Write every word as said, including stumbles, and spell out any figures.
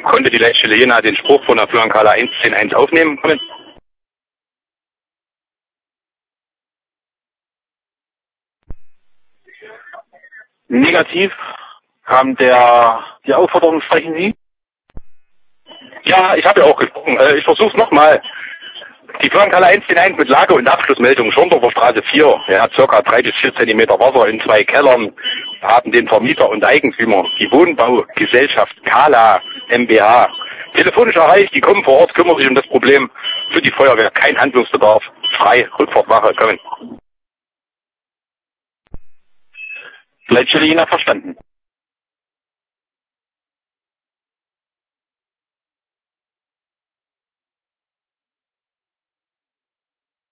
Konnte die Leitstelle Jena den Spruch von der Flankala eins zehn eins aufnehmen? Negativ kam der, die Aufforderung, sprechen Sie? Ja, ich habe ja auch gesprochen. Äh, ich versuche es nochmal. Die Flankala eins zehn eins mit Lage- und Abschlussmeldung Schorndorfer Straße vier. Er hat circa drei bis vier Zentimeter Wasser in zwei Kellern. Haben den Vermieter und Eigentümer, die Wohnbaugesellschaft Kala MbH, telefonisch erreicht. Die kommen vor Ort, kümmern sich um das Problem. Für die Feuerwehr kein Handlungsbedarf. Frei, Rückfahrtwache, kommen. Leitstelle Jena verstanden.